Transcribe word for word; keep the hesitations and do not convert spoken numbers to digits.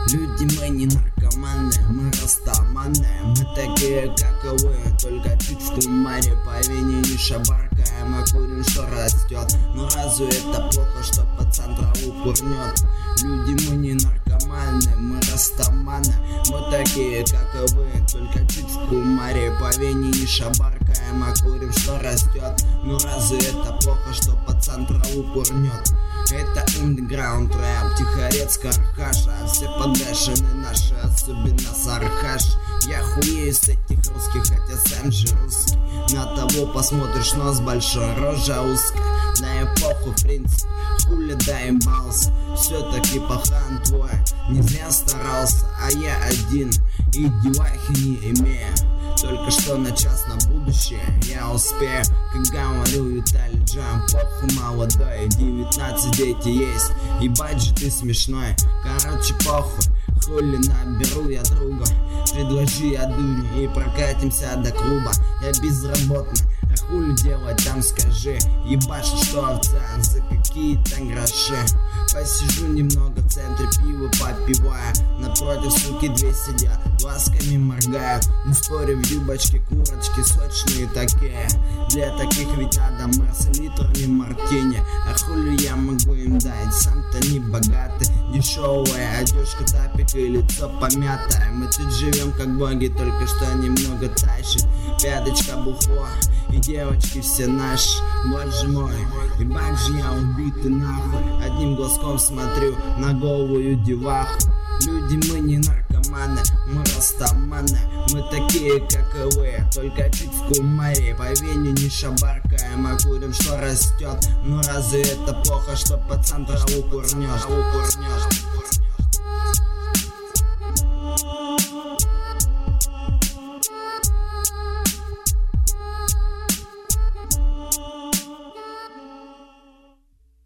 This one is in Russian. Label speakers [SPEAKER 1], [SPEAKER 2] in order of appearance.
[SPEAKER 1] Люди, мы не наркоманы, мы растаманы. Мы такие, как и вы, только чуть в тумаре. По вине не шабаркаем, а курим, что растет. Но разве это плохо, что пацан траву курнет? Люди, мы не наркоманы, мы растаманы. Мы такие, как и вы, только чуть в тумаре. По вине не шабаркаем, а курим, что растет. Но разве это плохо, что пацан траву курнет? Это underground рэп, Тихорецк, Аркаша. Все подгашены наши, особенно Сархаш. Я хуею с этих русских, хотя сам же русский. На того посмотришь, нос большой, рожа узкая. На эпоху, в принципе, хули доебался. Все-таки пахан твой не зря старался. А я один и девахи не имею. Только что на час на будущее я успею. Как говорил Виталий Джам, похуй молодой, девятнадцать дети есть. Ебать же ты смешной, короче похуй. Хули наберу я друга, предложи я дури и прокатимся до клуба. Я безработный, а хули делать там скажи. Ебашь что овца за какие-то гроши. Посижу немного в центре, пиво попивая. Напротив суки две сидят, глазками моргают. Не спорю, в юбочке курочки сочные такие. Для таких ведь надо Мерс литрами мартини. А хули я могу им дать, сам-то не богатый. Дешевая одежка, тапик и лицо помятое. Мы тут живем как боги, только что немного тащит. Пяточка бухло и девочки все наши. Боже мой, ебать же я убитый нахуй. Одним глазком смотрю на голую деваху. Люди, мы не наркоманы, мы растаманы. Мы такие, как и вы, только чуть в кумаре. По вене не шабаркаем, а курим, что растет. Ну разве это плохо, что пацан траву курнешь?